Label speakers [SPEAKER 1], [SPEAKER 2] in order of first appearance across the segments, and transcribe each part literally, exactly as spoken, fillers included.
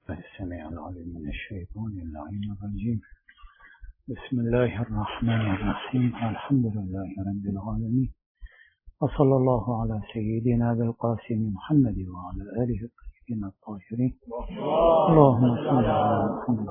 [SPEAKER 1] السميع العليم من الشيطان اللعين الرجيم. بسم الله الرحمن الرحيم. الحمد لله رب العالمين، وصلى الله على سيدنا بالقاسم محمد وعلى آله الطيبين الطاهرين. اللهم صل على محمد.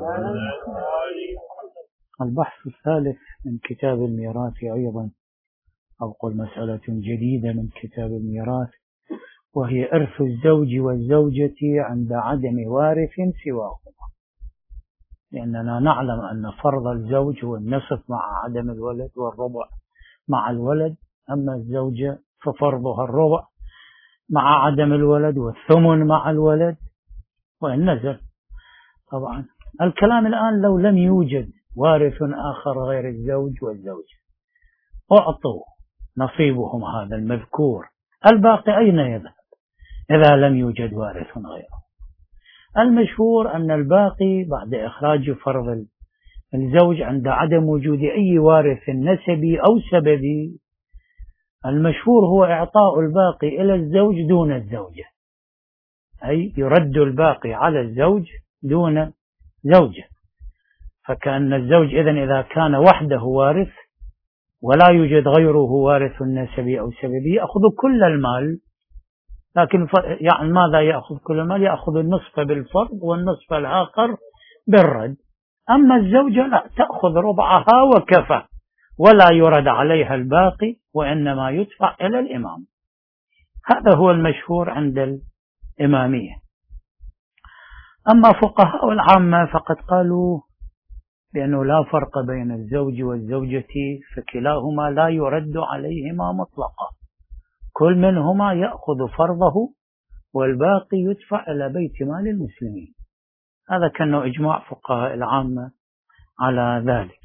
[SPEAKER 1] البحث الثالث من كتاب الميراث أيضا، أو قل مسألة جديدة من كتاب الميراث، وهي إرث الزوج والزوجة عند عدم وارث سواهما. لأننا نعلم أن فرض الزوج هو النصف مع عدم الولد، والربع مع الولد. أما الزوجة ففرضها الربع مع عدم الولد، والثمن مع الولد وإن نزل. طبعا الكلام الآن لو لم يوجد وارث آخر غير الزوج والزوجة، أعطوا نصيبهم هذا المذكور، الباقي أين يذهب إذا لم يوجد وارث غيره؟ المشهور أن الباقي بعد إخراج فرض الزوج عند عدم وجود أي وارث نسبي أو سببي، المشهور هو إعطاء الباقي إلى الزوج دون الزوجة، أي يرد الباقي على الزوج دون زوجة. فكأن الزوج إذن إذا كان وحده وارث ولا يوجد غيره وارث نسبي أو سببي يأخذ كل المال. لكن يعني ماذا يأخذ كل المال؟ يأخذ النصف بالفرض والنصف الآخر بالرد. أما الزوجة لا، تأخذ ربعها وكفى، ولا يرد عليها الباقي، وإنما يدفع إلى الإمام. هذا هو المشهور عند الإمامية. أما فقهاء العامة فقد قالوا بأنه لا فرق بين الزوج والزوجة، فكلاهما لا يرد عليهما مطلقا، كل منهما يأخذ فرضه والباقي يدفع إلى بيت مال المسلمين. هذا كان إجماع فقهاء العامة على ذلك.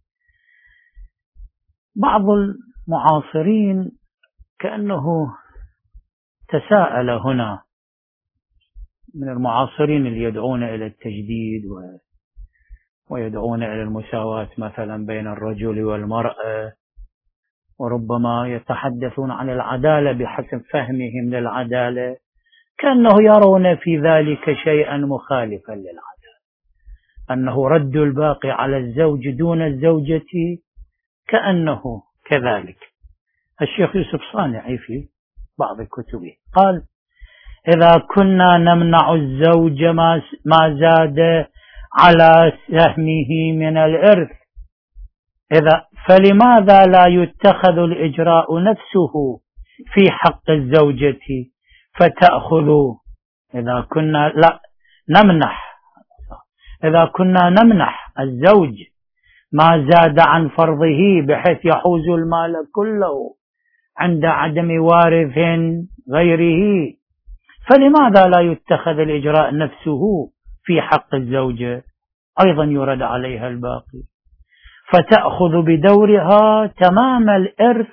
[SPEAKER 1] بعض المعاصرين كأنه تساءل هنا، من المعاصرين اللي يدعون إلى التجديد ويدعون إلى المساواة مثلا بين الرجل والمرأة، وربما يتحدثون عن العدالة بحسب فهمهم للعدالة، كأنه يرون في ذلك شيئا مخالفا للعدالة، أنه رد الباقي على الزوج دون الزوجة كأنه كذلك. الشيخ يوسف صانعي في بعض كتبه قال: إذا كنا نمنع الزوج ما زاد على سهمه من الإرث، إذا فلماذا لا يتخذ الإجراء نفسه في حق الزوجة فتأخذ؟ إذا كنا لا نمنح إذا كنا نمنح الزوج ما زاد عن فرضه بحيث يحوز المال كله عند عدم وارث غيره، فلماذا لا يتخذ الإجراء نفسه في حق الزوجة؟ أيضا يرد عليها الباقي، فتأخذ بدورها تمام الإرث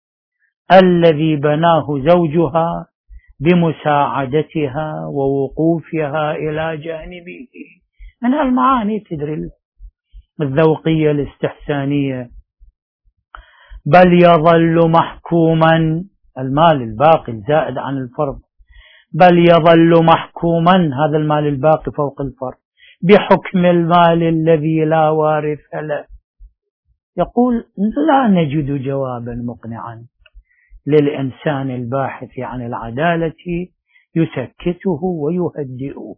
[SPEAKER 1] الذي بناه زوجها بمساعدتها ووقوفها إلى جانبه. من هالمعاني تدري الذوقية الاستحسانية. بل يظل محكوما، المال الباقي الزائد عن الفرض، بل يظل محكوما، هذا المال الباقي فوق الفرض، بحكم المال الذي لا وارث له. يقول: لا نجد جوابا مقنعا للإنسان الباحث عن العدالة يسكته ويهدئه،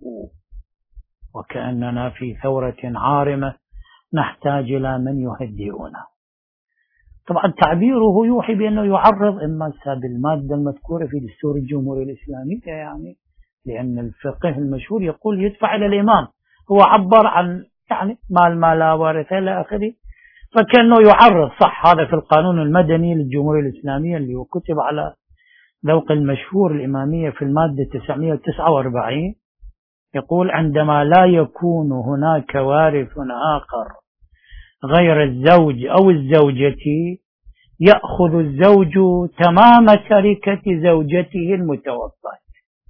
[SPEAKER 1] وكأننا في ثورة عارمة نحتاج إلى من يهدئنا. طبعا تعبيره يوحي بأنه يعرض إما بالمادة المذكورة في دستور الجمهورية الإسلامية، يعني لأن الفقه المشهور يقول يدفع إلى الإمام، هو عبر عن يعني مال ما لا وارث إلى آخره، فكأنه يعرض. صح، هذا في القانون المدني للجمهورية الإسلامية اللي هو كتب على ذوق المشهور الإمامية في المادة تسعمائة وتسعة وأربعين، يقول: عندما لا يكون هناك وارث آخر غير الزوج أو الزوجة يأخذ الزوج تمام تركة زوجته المتوفاة.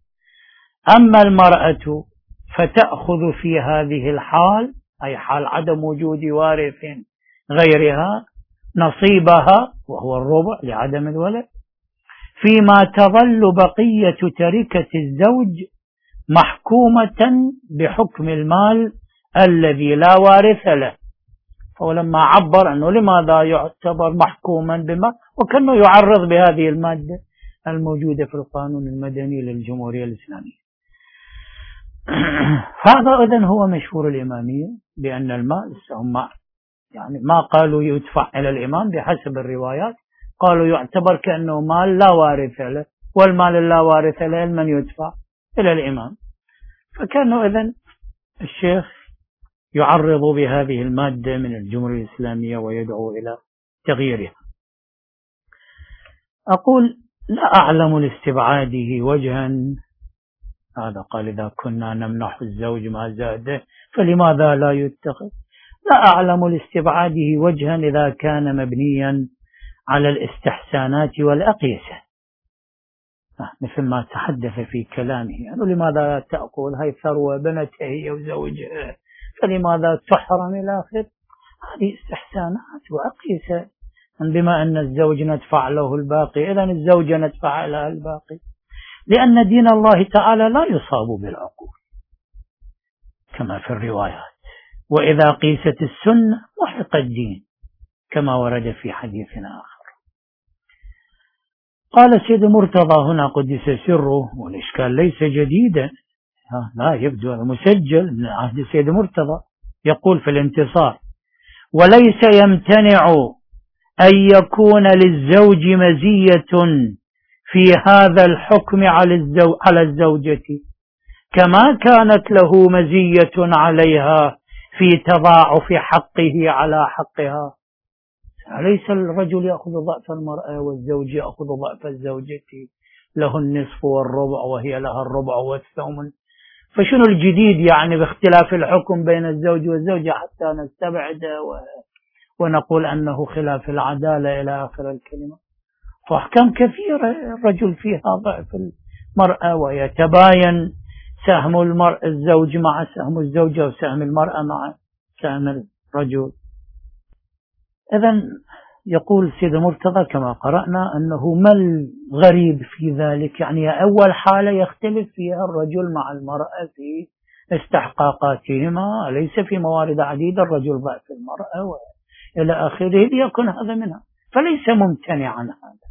[SPEAKER 1] أما المرأة فتأخذ في هذه الحال، أي حال عدم وجود وارث غيرها، نصيبها وهو الربع لعدم الولد، فيما تظل بقية تركة الزوج محكومة بحكم المال الذي لا وارث له. ولما عبر أنه لماذا يعتبر محكوما بما، وكأنه يعرض بهذه المادة الموجودة في القانون المدني للجمهورية الإسلامية. هذا إذن هو مشهور الإمامية بأن المال هم يعني ما قالوا يدفع إلى الإمام بحسب الروايات، قالوا يعتبر كأنه مال لا وارث له، والمال اللا وارث له من يدفع إلى الإمام. فكانوا إذن الشيخ يعرض بهذه المادة من الجمهورية الإسلامية ويدعو إلى تغييرها. أقول لا أعلم لاستبعاده وجها. هذا قال إذا كنا نمنح الزوج ما زاده فلماذا لا يتخذ؟ لا أعلم لاستبعاده وجها إذا كان مبنيا على الاستحسانات والأقيسة، مثل ما تحدث في كلامه يعني لماذا تأكل هاي ثروة بنتها هي وزوجها، فلماذا تحرم إلى آخر. هذه استحسانات وأقيسة. بما أن الزوج ندفع له الباقي إذن الزوجة ندفع لها الباقي، لأن دين الله تعالى لا يصاب بالعقول كما في الروايات. وإذا قيست السنة محق الدين كما ورد في حديث آخر. قال سيد مرتضى هنا قدس سره، والإشكال ليس جديدا، لا يبدو مسجل من عهد سيد مرتضى، يقول في الانتصار: وليس يمتنع أن يكون للزوج مزية في هذا الحكم على الزوجة كما كانت له مزية عليها في تضاعف حقه على حقها. أليس الرجل يأخذ ضعف المرأة والزوج يأخذ ضعف الزوجة؟ له النصف والربع وهي لها الربع والثمن. فشنو الجديد يعني باختلاف الحكم بين الزوج والزوجة حتى نستبعد ونقول أنه خلاف العدالة إلى آخر الكلمة؟ فأحكام كثيرة الرجل فيها ضعف المرأة، ويتباين سهم المرأة الزوج مع سهم الزوجة وسهم المرأة مع سهم الرجل. إذن يقول سيد مرتضى كما قرأنا أنه ما الغريب في ذلك، يعني أول حالة يختلف فيها الرجل مع المرأة في استحقاقاتهما، ليس في موارد عديدة الرجل ضعف المرأة وإلى آخره، ليكن هذا منها، فليس ممتنعا هذا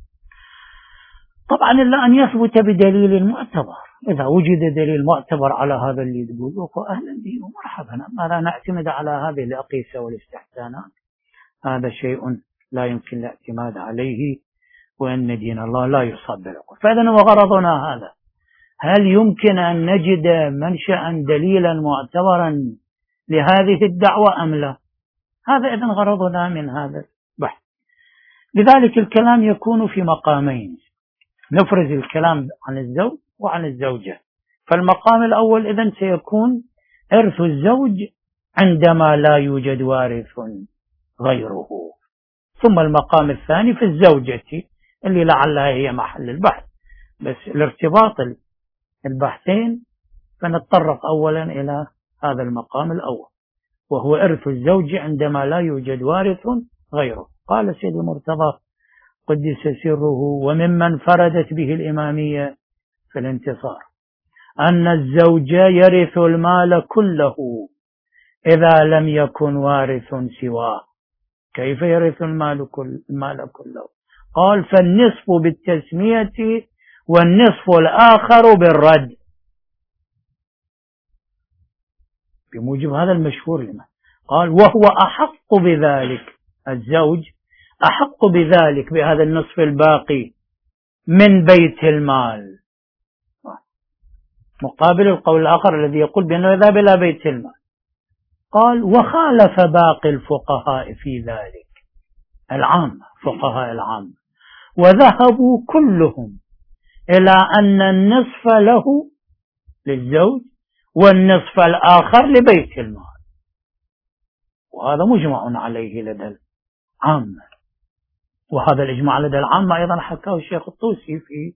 [SPEAKER 1] طبعا إلا أن يثبت بدليل معتبر. إذا وجد دليل معتبر على هذا اللي تقوله فأهلا به ومرحبا، أما لا نعتمد على هذه الأقيسة والاستحسانات هذا شيء لا يمكن الاعتماد عليه، وأن دين الله لا يصاب بالعقول. فإذن وغرضنا هذا، هل يمكن أن نجد منشأ دليلا معتبرا لهذه الدعوة أم لا؟ هذا إذن غرضنا من هذا البحث. لذلك الكلام يكون في مقامين، نفرز الكلام عن الزوج وعن الزوجة. فالمقام الأول إذن سيكون إرث الزوج عندما لا يوجد وارث غيره، ثم المقام الثاني في الزوجة اللي لعلها هي محل البحث، بس الارتباط البحثين فنتطرق أولا إلى هذا المقام الأول وهو إرث الزوج عندما لا يوجد وارث غيره. قال سيد المرتضى قدس سره: وممن فردت به الإمامية في الانتصار أن الزوج يرث المال كله إذا لم يكن وارث سواه. كيف يرث المال, كل المال كله؟ قال: فالنصف بالتسمية والنصف الآخر بالرد، بموجب هذا المشهور لما قال: وهو أحق بذلك، الزوج أحق بذلك بهذا النصف الباقي من بيت المال، مقابل القول الآخر الذي يقول بأنه يذهب إلى بيت المال. قال: وخالف باقي الفقهاء في ذلك، العام فقهاء العام، وذهبوا كلهم إلى أن النصف له للزوج والنصف الآخر لبيت المال، وهذا مجمع عليه لدى العامة. وهذا الإجماع لدى العامة أيضا حكاه الشيخ الطوسي في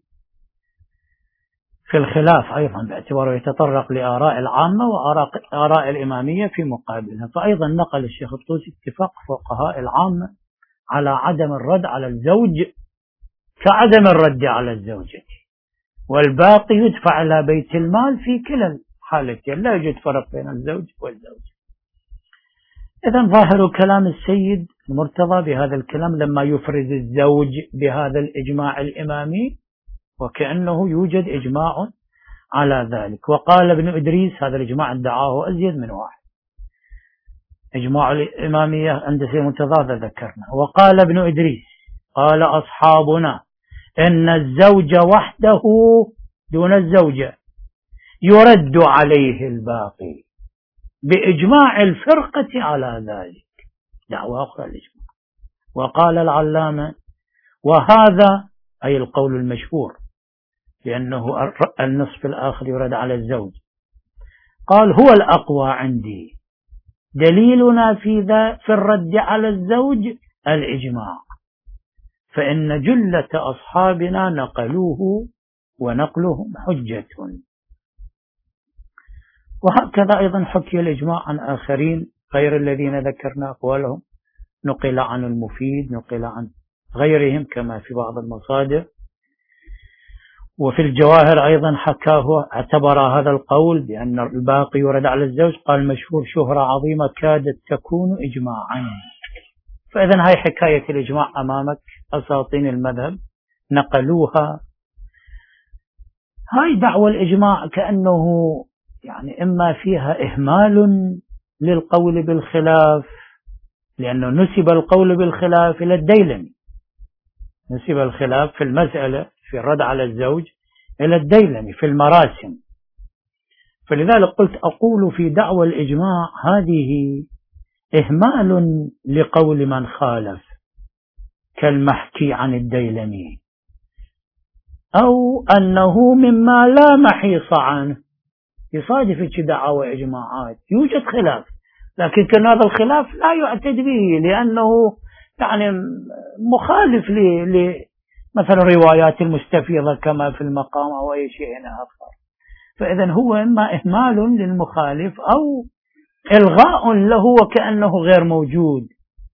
[SPEAKER 1] في الخلاف أيضا، باعتباره يتطرق لآراء العامة وآراء الإمامية في مقابلها. فأيضا نقل الشيخ الطوسي اتفاق فقهاء العامة على عدم الرد على الزوج كعدم الرد على الزوجة، والباقي يدفع إلى بيت المال في كلا الحالتين، لا يوجد فرق بين الزوج والزوج. إذن ظاهر كلام السيد المرتضى بهذا الكلام لما يفرز الزوج بهذا الإجماع الإمامي وكأنه يوجد إجماع على ذلك. وقال ابن إدريس، هذا الإجماع ادعاه أزيد من واحد، إجماع الإمامية عند سيد المرتضى ذكرنا. وقال ابن إدريس قال أصحابنا إن الزوج وحده دون الزوجة يرد عليه الباقي بإجماع الفرقة على ذلك، دعوة أخرى الإجماع. وقال العلامة وهذا أي القول المشهور لأنه النصف الآخر يرد على الزوج، قال هو الأقوى عندي، دليلنا في ذا في الرد على الزوج الإجماع، فإن جلة أصحابنا نقلوه ونقلهم حجة. وهكذا أيضا حكي الإجماع عن آخرين غير الذين ذكرنا أقوالهم، نقل عن المفيد، نقل عن غيرهم كما في بعض المصادر. وفي الجواهر أيضا حكاه، اعتبر هذا القول بأن الباقي يرد على الزوج، قال مشهور شهرة عظيمة كادت تكون إجماعا. فإذن هاي حكاية الإجماع أمامك، أساطين المذهب نقلوها. هاي دعوة الإجماع كأنه يعني إما فيها إهمال للقول بالخلاف، لأنه نسب القول بالخلاف إلى الديلمي، نسب الخلاف في المسألة في الرد على الزوج إلى الديلمي في المراسم. فلذلك قلت أقول في دعوة الإجماع هذه إهمال لقول من خالف كالمحكي عن الديلمي، أو أنه مما لا محيص عنه، يصادف دعوة إجماعات يوجد خلاف، لكن كان هذا الخلاف لا يعتد به لأنه يعني مخالف لمثلا الروايات المستفيضة كما في المقام أو أي شيء آخر. فإذن هو إما إهمال للمخالف أو إلغاء له وكأنه غير موجود،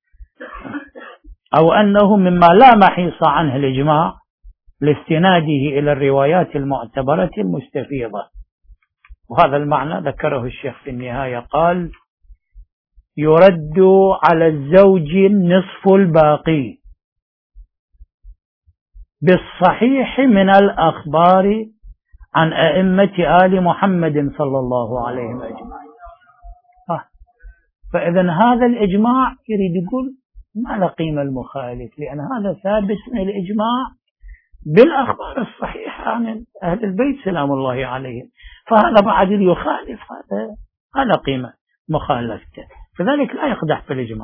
[SPEAKER 1] أو أنه مما لا محيص عنه الإجماع لاستناده إلى الروايات المعتبرة المستفيضة. وهذا المعنى ذكره الشيخ في النهاية، قال يرد على الزوج نصف الباقي بالصحيح من الأخبار عن أئمة آل محمد صلى الله عليه وسلم. فإذن هذا الإجماع يريد يقول ما له قيمة المخالف، لأن هذا ثابت من الإجماع بالأخبار الصحيحة عن أهل البيت سلام الله عليهم، فهذا بعد يخالف، هذا هذا قيمة مخالفته، فذلك لا يقدح في الإجماع.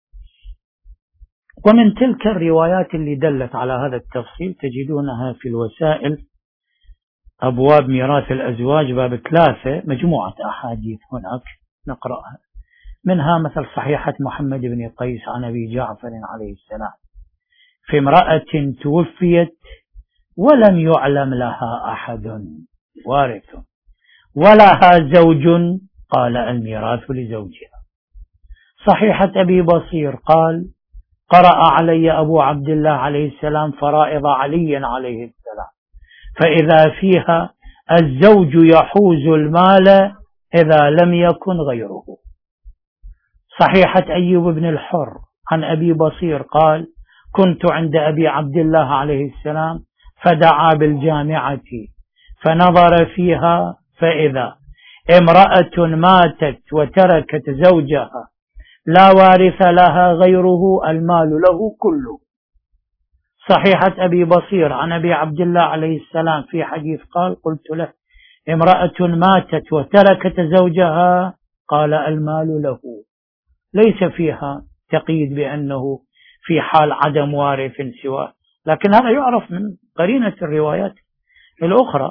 [SPEAKER 1] ومن تلك الروايات اللي دلت على هذا التفصيل تجدونها في الوسائل، أبواب ميراث الأزواج باب ثلاثة، مجموعة أحاديث هناك نقرأها، منها مثل صحيحة محمد بن قيس عن أبي جعفر عليه السلام في امرأة توفيت ولم يعلم لها أحد وارث ولها زوج، قال الميراث لزوجها. صحيحة أبي بصير قال قرأ علي أبو عبد الله عليه السلام فرائض علي عليه السلام، فإذا فيها الزوج يحوز المال إذا لم يكن غيره. صحيحة أيوب بن الحر عن أبي بصير قال كنت عند أبي عبد الله عليه السلام فدعا بالجامعة فنظر فيها فإذا امرأة ماتت وتركت زوجها لا وارث لها غيره المال له كله. صحيحة أبي بصير عن أبي عبد الله عليه السلام في حديث قال قلت له امرأة ماتت وتركت زوجها، قال المال له، ليس فيها تقييد بأنه في حال عدم وارث سواه، لكن هذا يعرف من قرينة الروايات الأخرى.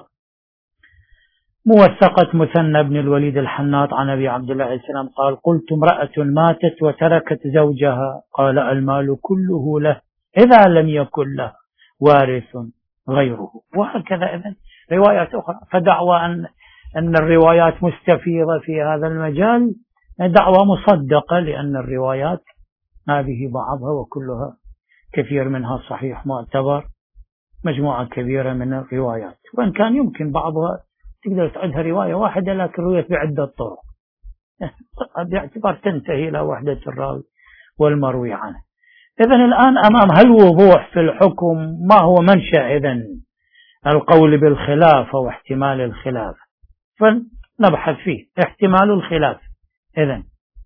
[SPEAKER 1] موثقة مثنى بن الوليد الحناط عن أبي عبد الله عليه السلام قال قلت امرأة ماتت وتركت زوجها، قال المال كله له إذا لم يكن له وارث غيره. وهكذا إذن روايات أخرى. فدعوى أن, أن الروايات مستفيضة في هذا المجال دعوى مصدقة، لأن الروايات هذه بعضها وكلها كثير منها صحيح معتبر مجموعة كبيرة من الروايات، وإن كان يمكن بعضها تقدر تعدها رواية واحدة لكن رويت بعدة طرق باعتبار تنتهي إلى وحدة الراوي والمروي عنه. إذن الآن أمام هالوضوح في الحكم ما هو منشأ إذن القول بالخلافة واحتمال الخلافة، فنبحث فيه احتمال الخلاف. إذن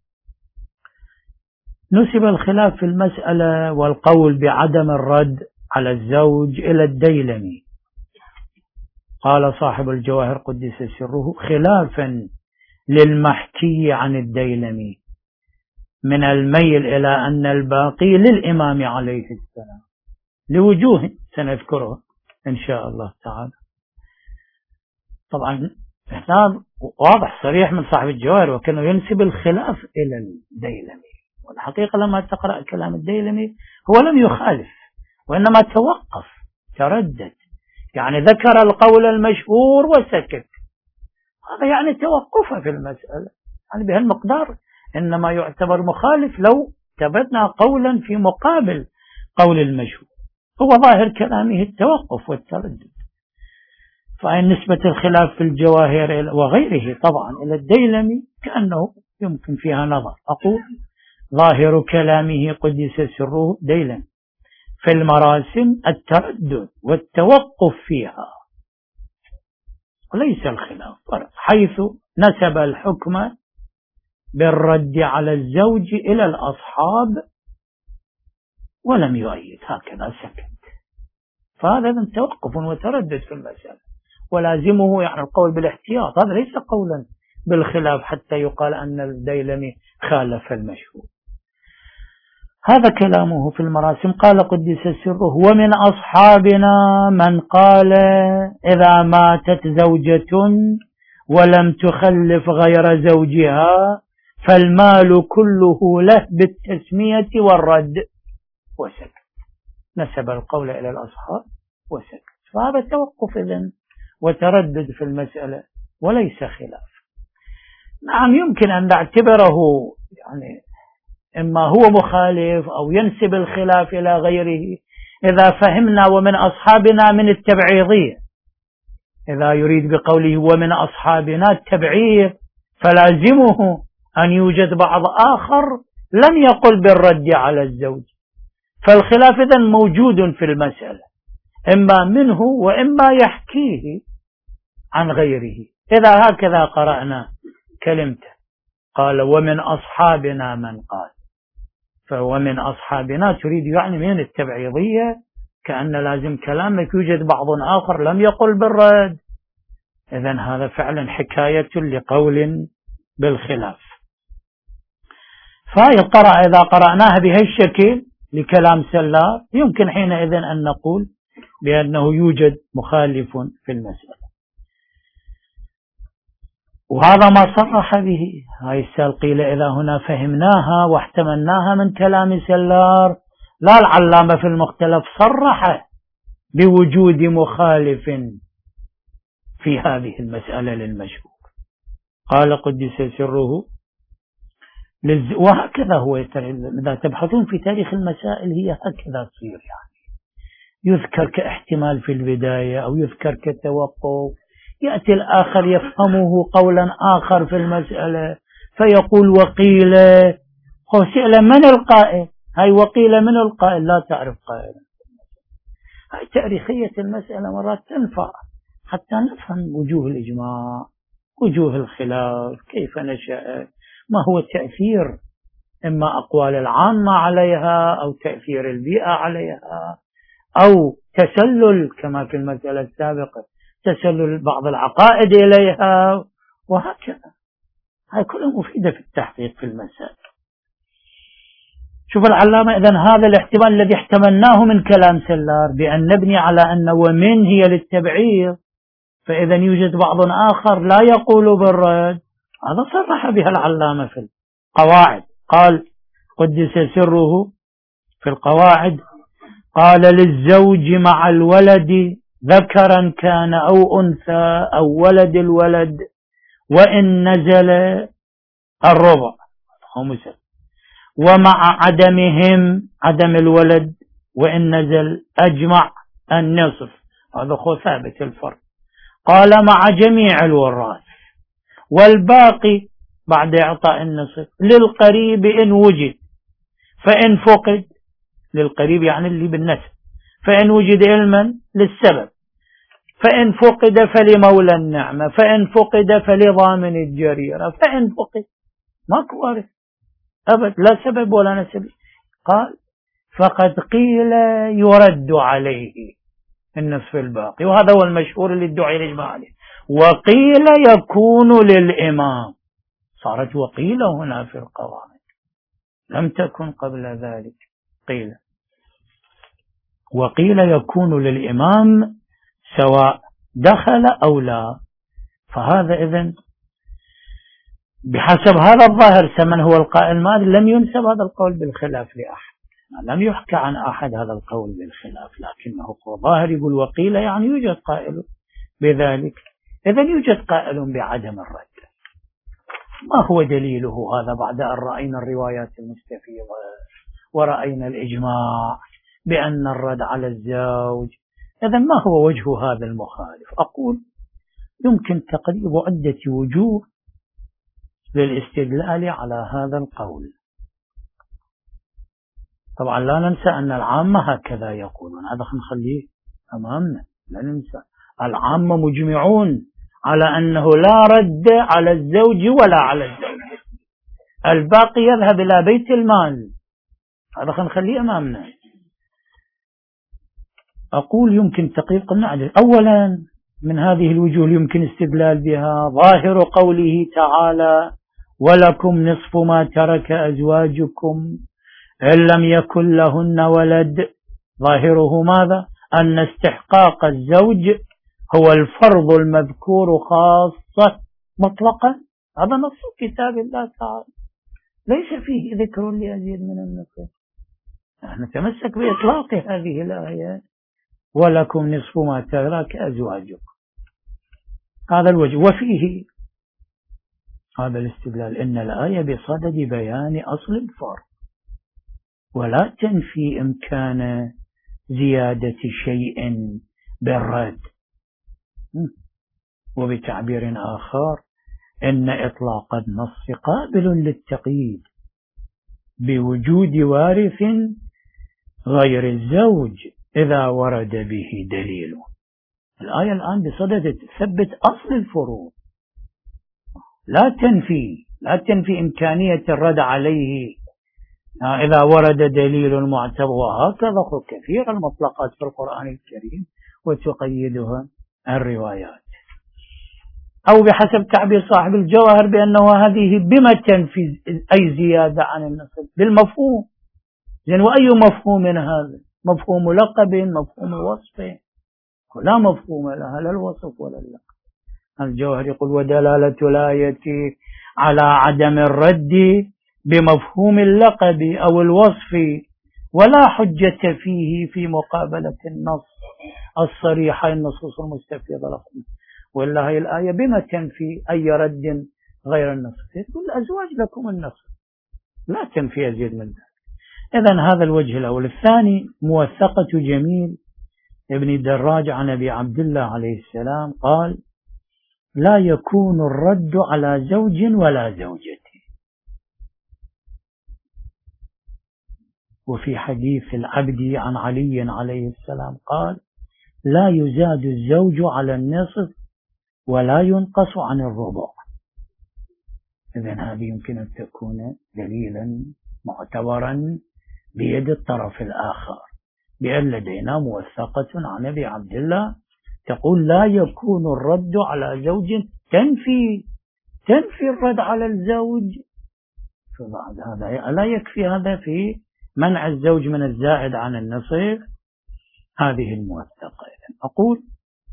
[SPEAKER 1] نسب الخلاف في المسألة والقول بعدم الرد على الزوج إلى الديلمي. قال صاحب الجواهر قدس سره: خلافا للمحكي عن الديلمي من الميل إلى أن الباقي للإمام عليه السلام لوجوه سنذكرها إن شاء الله تعالى. طبعا هذا واضح صريح من صاحب الجواهر، وكانه ينسب الخلاف إلى الديلمي، والحقيقة لما تقرأ كلام الديلمي هو لم يخالف وإنما توقف تردد، يعني ذكر القول المشهور وسكت، هذا يعني توقفه في المسألة، يعني بهالمقدار إنما يعتبر مخالف لو ثبتنا قولا في مقابل قول المشهور. هو ظاهر كلامه التوقف والتردد. فإن نسبة الخلاف في الجواهر وغيره طبعا إلى الديلمي كأنه يمكن فيها نظر. أقول ظاهر كلامه قدس سره ديلمي في المراسم التردد والتوقف فيها وليس الخلاف، حيث نسب الحكم بالرد على الزوج إلى الأصحاب ولم يؤيد، هكذا سكت. فهذا من توقف وتردد في المسألة، ولازمه يعني القول بالاحتياط، هذا ليس قولا بالخلاف حتى يقال أن الديلمي خالف المشهور. هذا كلامه في المراسم. قال قدس سره: ومن أصحابنا من قال إذا ماتت زوجة ولم تخلف غير زوجها فالمال كله له بالتسمية والرد، وسكت. نسب القول إلى الأصحاب وسكت، فهذا توقف إذن وتردد في المسألة وليس خلاف. نعم يمكن أن نعتبره يعني إما هو مخالف أو ينسب الخلاف إلى غيره إذا فهمنا ومن أصحابنا من التبعيضية، إذا يريد بقوله ومن أصحابنا التبعيض فلازمه أن يوجد بعض آخر لم يقل بالرد على الزوج، فالخلاف إذن موجود في المسألة إما منه وإما يحكيه عن غيره. إذا هكذا قرأنا كلمته قال ومن أصحابنا من قال، فهو من أصحابنا تريد يعني من التبعيضية، كأن لازم كلامك يوجد بعض آخر لم يقل بالرد. إذن هذا فعلا حكاية لقول بالخلاف. فهي قرأ إذا قرأناها بهالشكل لكلام سلار يمكن حينئذ أن نقول بأنه يوجد مخالف في المسألة، وهذا ما صرح به. هاي السال قيل إذا هنا فهمناها واحتملناها من كلام سلار، لا العلامة في المختلف صرح بوجود مخالف في هذه المسألة للمشهور. قال قدس سره للز... وهكذا هو إذا تبحثون في تاريخ المسائل هي هكذا تصير، يعني يذكر كاحتمال في البداية أو يذكر كتوقف، يأتي الآخر يفهمه قولا آخر في المسألة فيقول وقيل، هو سئل من القائل، هاي وقيل من القائل لا تعرف قائلا. هاي تاريخية المسألة مرات تنفع حتى نفهم وجوه الإجماع، وجوه الخلاف، كيف نشأ، ما هو التأثير، إما أقوال العامة عليها أو تأثير البيئة عليها أو تسلل كما في المسألة السابقة تسلل بعض العقائد إليها، وهكذا. هاي كلها مفيدة في التحقيق في المسائل. شوف العلامة إذن هذا الاحتمال الذي احتملناه من كلام سلار بأن نبني على أن ومن هي للتبعيض، فإذا يوجد بعض آخر لا يقول بالرد، هذا صرح بها العلامة في القواعد. قال قدس سره في القواعد قال للزوج مع الولد ذكرا كان أو أنثى أو ولد الولد وإن نزل الربع خمسة، ومع عدمهم عدم الولد وإن نزل أجمع النصف، هذا هو ثابت الفرض. قال مع جميع الوراث، والباقي بعد إعطاء النصف للقريب إن وجد، فإن فقد، للقريب يعني اللي بالنسب، فإن وجد علما للسبب، فإن فقد فلمولى النعمة، فإن فقد فلضامن الجريرة، فإن فقد ماكو وارث أبد، لا سبب ولا نسب. قال فقد قيل يرد عليه النصف الباقي، وهذا هو المشهور اللي ادعي الإجماع عليه. وقيل يكون للإمام، صارت وقيل هنا في القواعد، لم تكن قبل ذلك قيل. وقيل يكون للإمام سواء دخل أو لا. فهذا إذن بحسب هذا الظاهر سمن هو القائل ماذا، لم ينسب هذا القول بالخلاف لأحد، لم يحكى عن أحد هذا القول بالخلاف، لكنه هو ظاهر يقول وقيل يعني يوجد قائل بذلك. إذن يوجد قائل بعدم الرد. ما هو دليله هذا بعد أن رأينا الروايات المستفيضة ورأينا الإجماع بأن الرد على الزوج؟ إذن ما هو وجه هذا المخالف؟ أقول يمكن تقريب عدة وجوه للاستدلال على هذا القول. طبعا لا ننسى أن العامة هكذا يقولون، هذا نخليه أمامنا، لا ننسى العامة مجمعون على أنه لا رد على الزوج ولا على الزوج، الباقي يذهب إلى بيت المال، هذا نخليه أمامنا. أقول يمكن تقريب قلنا أولا من هذه الوجوه يمكن استدلال بها ظاهر قوله تعالى ولكم نصف ما ترك أزواجكم إن لم يكن لهن ولد. ظاهره ماذا؟ أن استحقاق الزوج هو الفرض المذكور خاصة مطلقا، هذا نص كتاب الله تعالى، ليس فيه ذكر لأزيد من النصف. نتمسك بإطلاق هذه الآية ولكم نصف ما ترك أزواجكم، هذا الوجه. وفيه هذا الاستدلال إن الآية بصدد بيان أصل الفرض ولا تنفي إمكان زيادة شيء بالرد. وبتعبير آخر إن إطلاق النص قابل للتقييد بوجود وارث غير الزوج إذا ورد به دليل. الآية الآن بصدد تثبت أصل الفروض، لا تنفي لا تنفي إمكانية الرد عليه إذا ورد دليل معتبر. وهكذا كثير المطلقات في القرآن الكريم وتقيدها الروايات، أو بحسب تعبير صاحب الجواهر بأنه هذه بما تنفي أي زيادة عن النصب بالمفهوم. يعني وأي مفهوم هذا؟ مفهوم لقب، مفهوم وصف، لا مفهوم لها، لا الوصف ولا اللقب. الجوهر يقول ودلالة الآية على عدم الرد بمفهوم اللقب أو الوصف ولا حجة فيه في مقابلة النص الصريح، النصوص المستفيضة لكم. ولا هي الآية بما تنفي أي رد غير النص، تقول الأزواج لكم النص، لا تنفي أزيد من ذلك. إذن هذا الوجه الأول. الثاني موثقة جميل ابن الدراج عن أبي عبد الله عليه السلام قال لا يكون الرد على زوج ولا زوجة. وفي حديث العبد عن علي عليه السلام قال لا يزاد الزوج على النصف ولا ينقص عن الربع. إذن هذه يمكن أن تكون دليلا معتبرا بيد الطرف الآخر، بأن لدينا موثقة عن أبي عبد الله تقول لا يكون الرد على زوج، تنفي تنفي الرد على الزوج. فبعد هذا لا يكفي هذا في منع الزوج من الزائد عن النصف. هذه الموثقة. أقول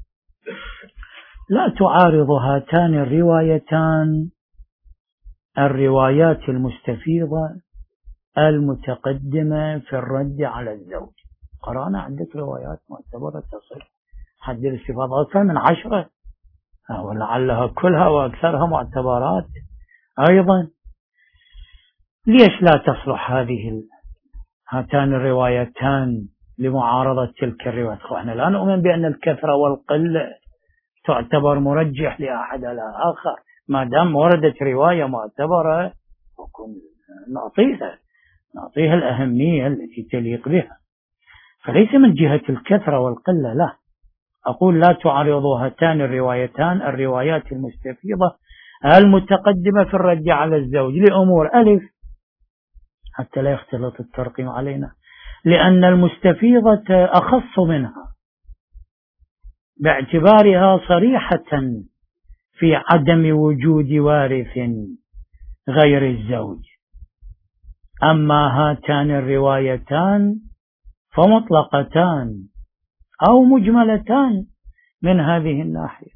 [SPEAKER 1] لا تعارض هاتان الروايتان الروايات المستفيضة المتقدمة في الرد على الزوج. قرأنا عدة روايات معتبرة تصل حد الاستفاضة أكثر من عشرة، ولعلها كلها وأكثرها معتبرات أيضا. ليش لا تصلح هذه هاتان الروايتان لمعارضة تلك الروايات. احنا لا نؤمن بأن الكثرة والقلة تعتبر مرجح لأحد على آخر، ما دام وردت رواية معتبرة نعطيها نعطيها الأهمية التي تليق بها. فليس من جهة الكثرة والقلة، لا، أقول لا تعارض هاتان الروايتان الروايات المستفيضة المتقدمة في الرد على الزوج لأمور: ألف، حتى لا يختلط الترقيم علينا، لأن المستفيضة أخص منها باعتبارها صريحة في عدم وجود وارث غير الزوج، أما هاتان الروايتان فمطلقتان أو مجملتان من هذه الناحية،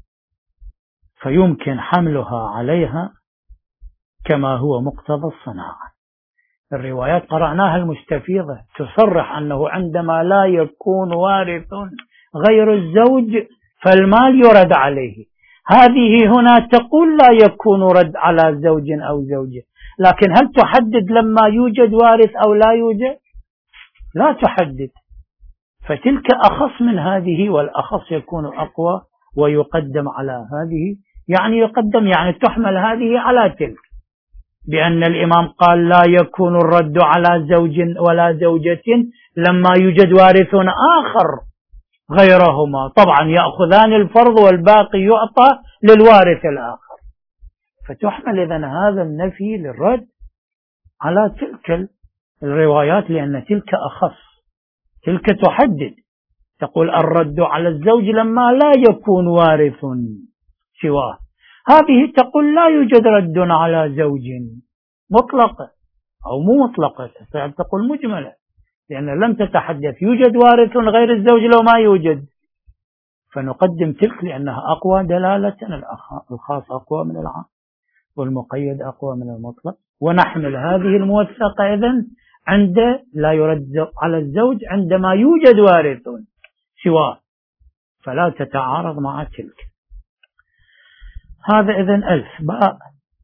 [SPEAKER 1] فيمكن حملها عليها كما هو مقتضى الصناعة. الروايات قرأناها المستفيضة تصرح أنه عندما لا يكون وارث غير الزوج فالمال يرد عليه. هذه هنا تقول لا يكون رد على زوج أو زوجة، لكن هل تحدد لما يوجد وارث أو لا يوجد؟ لا تحدد، فتلك أخص من هذه، والأخص يكون أقوى ويقدم على هذه، يعني يقدم يعني تحمل هذه على تلك، بأن الإمام قال لا يكون الرد على زوج ولا زوجة لما يوجد وارث آخر غيرهما، طبعا يأخذان الفرض والباقي يعطى للوارث الآخر، فتحمل إذن هذا النفي للرد على تلك الروايات، لأن تلك أخص، تلك تحدد، تقول الرد على الزوج لما لا يكون وارث سواه، هذه تقول لا يوجد رد على زوج مطلقة أو مو مطلقة، تقول مجملة، لأن لم تتحدث يوجد وارث غير الزوج لو ما يوجد، فنقدم تلك لأنها أقوى دلالة، الخاص أقوى من العام والمقيد أقوى من المطلق، ونحمل هذه الموثقة إذن عند لا يرد على الزوج عندما يوجد وارث سواه، فلا تتعارض مع تلك. هذا إذن ألف. باء،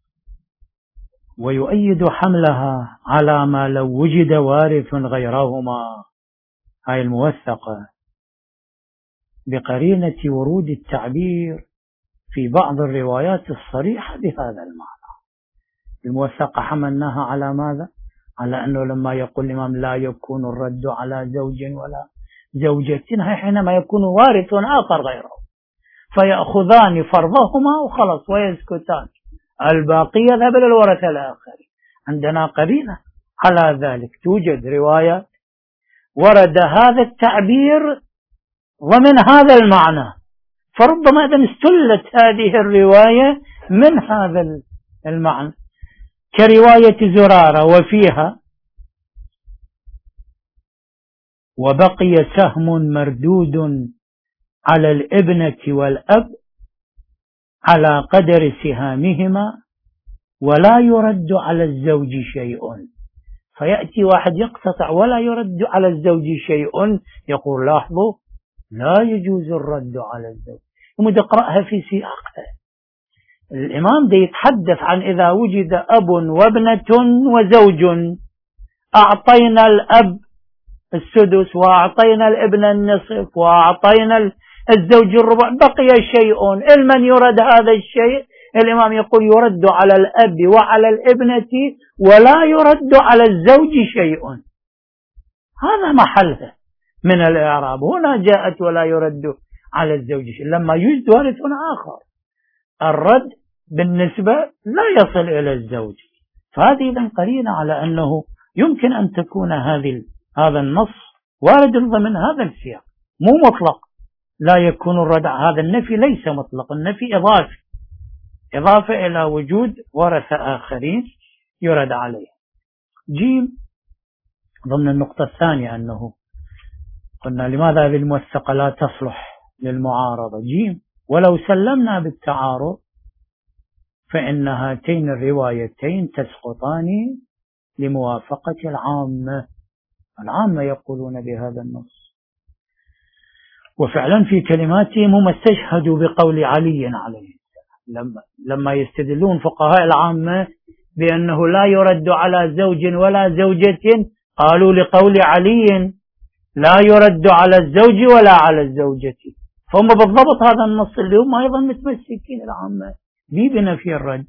[SPEAKER 1] ويؤيد حملها على ما لو وجد وارث غيرهما، هاي الموثقة بقرينة ورود التعبير في بعض الروايات الصريحة بهذا المعنى. الموثقة حملناها على ماذا؟ على أنه لما يقول الإمام لا يكون الرد على زوج ولا زوجة، هاي حينما يكون وارث آخر غيره، فيأخذان فرضهما وخلص ويسكتان، الباقي يذهب للورثة الآخر. عندنا قرينة على ذلك، توجد رواية ورد هذا التعبير ومن هذا المعنى، فربما إذن استلت هذه الرواية من هذا المعنى، كرواية زرارة وفيها وبقي سهم مردود على الابنة والأب على قدر سهامهما ولا يرد على الزوج شيء، فيأتي واحد يقتطع ولا يرد على الزوج شيء، يقول لاحظوا لا يجوز الرد على الزوج، يمكن تقرأها في سياقها. الإمام ده يتحدث عن إذا وجد أب وابنة وزوج، أعطينا الأب السدس وأعطينا الابن النصف وأعطينا الزوج الربع، بقي شيء، المن يرد هذا الشيء؟ الإمام يقول يرد على الأب وعلى الابنة ولا يرد على الزوج شيء، هذا محلها من الإعراب. هنا جاءت ولا يرد على الزوج شيء، لما يوجد وارث آخر الرد بالنسبة لا يصل إلى الزوج، فهذه إذن قرينة على أنه يمكن أن تكون هذه هذا النص وارد ضمن هذا السياق، مو مطلق لا يكون الرد. هذا النفي ليس مطلق، النفي إضافي، إضافة إلى وجود ورثة آخرين يرد عليه. جيم، ضمن النقطة الثانية أنه قلنا لماذا هذه الموثقة لا تصلح للمعارضة. جيم، ولو سلمنا بالتعارض فإن هاتين الروايتين تسقطان لموافقة العامة، العامة يقولون بهذا النص، وفعلا في كلماتهم هم استشهدوا بقول علي عليه السلام، لما, لما يستدلون فقهاء العامة بأنه لا يرد على زوج ولا زوجة قالوا لقول علي لا يرد على الزوج ولا على الزوجة. فهم بالضبط هذا النص اللي هم أيضا متمسكين العامة به بنفي الرد.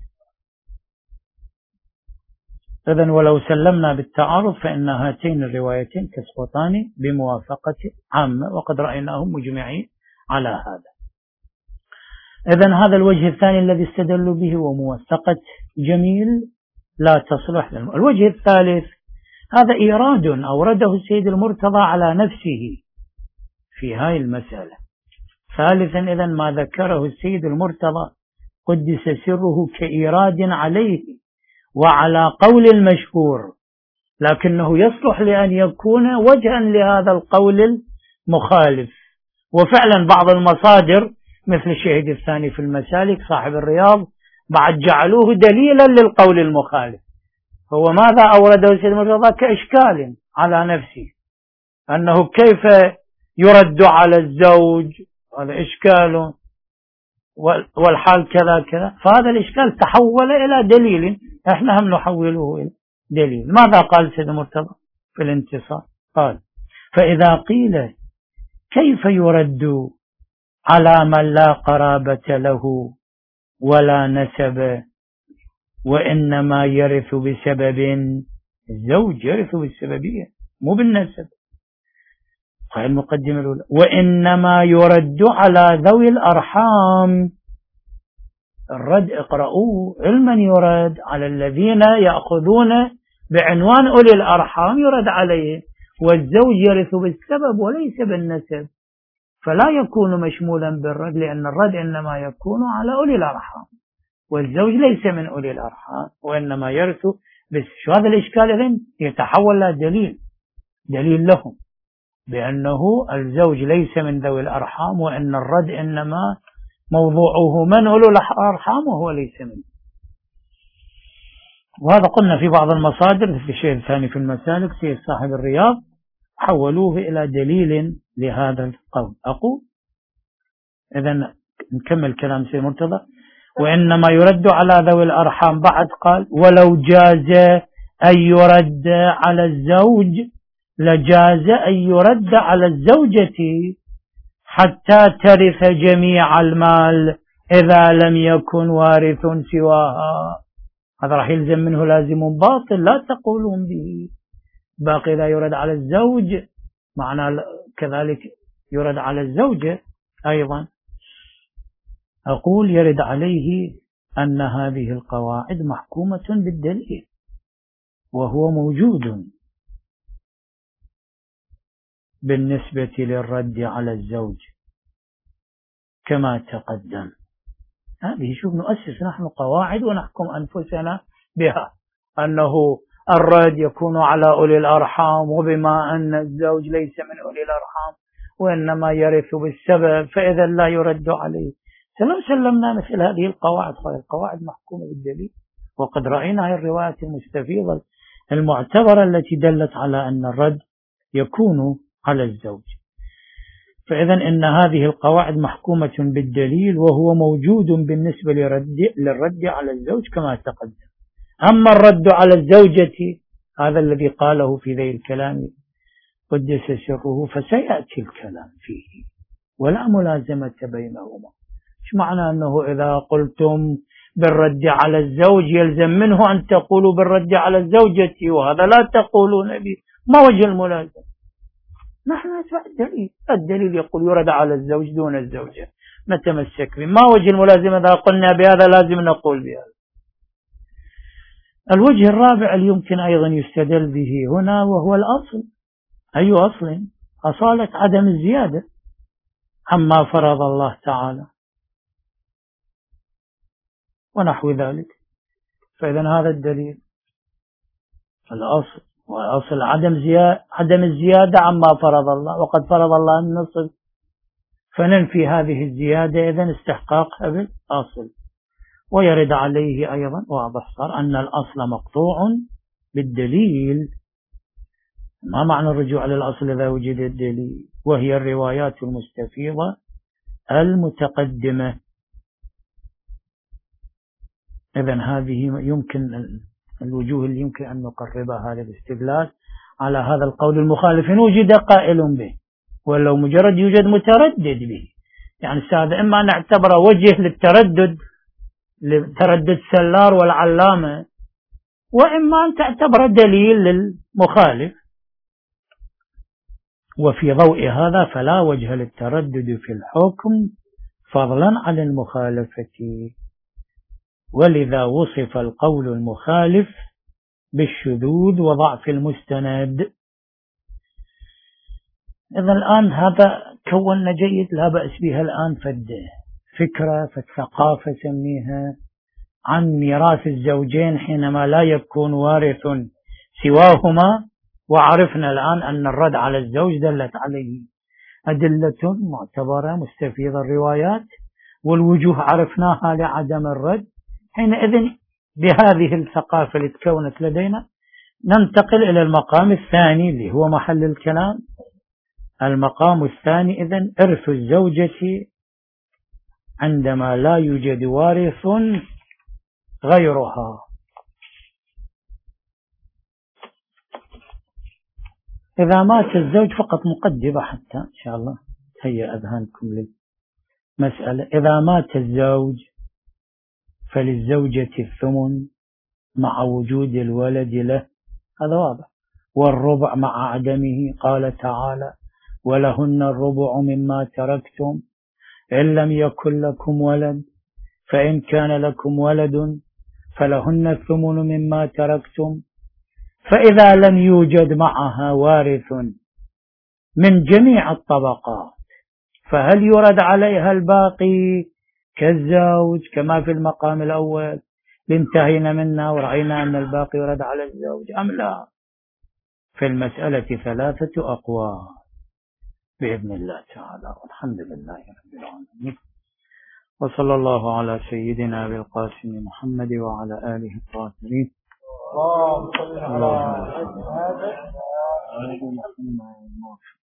[SPEAKER 1] إذن ولو سلمنا بالتعارض فإن هاتين الروايتين تسقطان بموافقة عامة، وقد رأيناهم مجمعين على هذا. إذن هذا الوجه الثاني الذي استدلوا به وموثقة جميل لا تصلح للم... الوجه الثالث هذا إيراد أورده السيد المرتضى على نفسه في هاي المسألة. ثالثا إذن ما ذكره السيد المرتضى قدس سره كإيراد عليه وعلى قول المشهور، لكنه يصلح لأن يكون وجها لهذا القول المخالف. وفعلا بعض المصادر مثل الشهيد الثاني في المسالك صاحب الرياض بعد جعلوه دليلا للقول المخالف. هو ماذا أورده السيد المرتضى كإشكال على نفسه، أنه كيف يرد على الزوج، هذا إشكال والحال كذا كذا، فهذا الإشكال تحول إلى دليل، احنا هم نحوله إلى دليل. ماذا قال السيد المرتضى في الانتصار؟ قال: فإذا قيل كيف يرد على من لا قرابة له ولا نسب وإنما يرث بسبب، الزوج يرث بالسببية مو بالنسب، هاي المقدمة الأولى، وإنما يرد على ذوي الأرحام. الرد اقرأوه علما يرد على الذين يأخذون بعنوان أولي الأرحام يرد عليه، والزوج يرث بالسبب وليس بالنسب، فلا يكون مشمولا بالرد، لأن الرد إنما يكون على أولي الأرحام والزوج ليس من أولي الأرحام وإنما يرث بس. شو هذا الإشكال؟ إذن يتحول له دليل دليل لهم بأنه الزوج ليس من ذوي الأرحام وأن الرد إنما موضوعه من أولو الأرحام وهو ليس منه. وهذا قلنا في بعض المصادر في الشيء الثاني في المسالك سيد صاحب الرياض حولوه إلى دليل لهذا القول. أقول إذن نكمل كلام سيد مرتضى: وإنما يرد على ذوي الأرحام. بعد قال: ولو جاز أن يرد على الزوج لجاز أن يرد على الزوجة حتى ترث جميع المال إذا لم يكن وارث سواها. هذا راح يلزم منه لازم باطل لا تقولون به. باقي إذا يرد على الزوج معنى كذلك يرد على الزوجة أيضا. أقول يرد عليه أن هذه القواعد محكومة بالدليل وهو موجود بالنسبة للرد على الزوج كما تقدم. هذه شوف نؤسس نحن قواعد ونحكم أنفسنا بها، أنه الرد يكون على أولي الأرحام، وبما أن الزوج ليس من أولي الأرحام وإنما يرث بالسبب فإذا لا يرد عليه. سلم سلمنا مثل هذه القواعد، القواعد محكومة بالدليل، وقد رأينا هذه الروايات المستفيضة المعتبرة التي دلت على أن الرد يكون على الزوج. فإذا إن هذه القواعد محكومة بالدليل وهو موجود بالنسبة للرد, للرد على الزوج كما تقدم. أما الرد على الزوجة هذا الذي قاله في ذي الكلام قدس سره فسيأتي الكلام فيه ولا ملازمة بينهما. إيش معنى أنه إذا قلتم بالرد على الزوج يلزم منه أن تقولوا بالرد على الزوجة وهذا لا تقولون به؟ ما وجه الملازمة؟ نحن نتبع الدليل. الدليل يقول يرد على الزوج دون الزوجة، نتمسك به. ما وجه الملازمة إذا قلنا بهذا لازم نقول بهذا؟ الوجه الرابع اللي يمكن أيضا يستدل به هنا وهو الأصل. أي أصل؟ أصالة عدم الزيادة عما فرض الله تعالى ونحو ذلك. فإذا هذا الدليل الأصل، وأصل عدم زيادة عدم الزيادة عما فرض الله، وقد فرض الله النصف، فننفي هذه الزيادة إذن استحقاقها بالأصل. ويرد عليه أيضا واضح صار أن الأصل مقطوع بالدليل. ما معنى الرجوع للأصل إذا وجد الدليل؟ وهي الروايات المستفيضة المتقدمة. إذن هذه يمكن الوجوه اللي يمكن أن نقربها هذا الاستدلال على هذا القول المخالف إن وجد قائل به، ولو مجرد يوجد متردد به. يعني هذا إما نعتبره وجه للتردد لتردد سلار والعلامة، وإما أن تعتبره دليل للمخالف. وفي ضوء هذا فلا وجه للتردد في الحكم فضلا عن المخالفة، ولذا وصف القول المخالف بالشذوذ وضعف المستند. إذا الآن هذا كوننا جيد، لا بأس بها الآن فد فكرة فالثقافة سميها عن ميراث الزوجين حينما لا يكون وارث سواهما. وعرفنا الآن أن الرد على الزوج دلت عليه أدلة معتبرة مستفيضة الروايات، والوجوه عرفناها لعدم الرد. حينئذ بهذه الثقافة اللي تكونت لدينا ننتقل إلى المقام الثاني اللي هو محل الكلام. المقام الثاني إذن إرث الزوجة عندما لا يوجد وارث غيرها. إذا مات الزوج، فقط مقدمة حتى إن شاء الله تهيأ أذهانكم للمسألة. إذا مات الزوج فللزوجة الثمن مع وجود الولد له، هذا واضح، والربع مع عدمه. قال تعالى: ولهن الربع مما تركتم إن لم يكن لكم ولد، فإن كان لكم ولد فلهن الثمن مما تركتم. فإذا لم يوجد معها وارث من جميع الطبقات فهل يرد عليها الباقي كالزوج كما في المقام الأول انتهينا منا ورأينا أن الباقي يرد على الزوج أم لا؟ في المسألة ثلاثة أقوال بإذن الله تعالى، والحمد لله رب العالمين، وصلى الله على سيدنا أبي القاسم محمد وعلى آله الطاهرين. اللهم صل على محمد.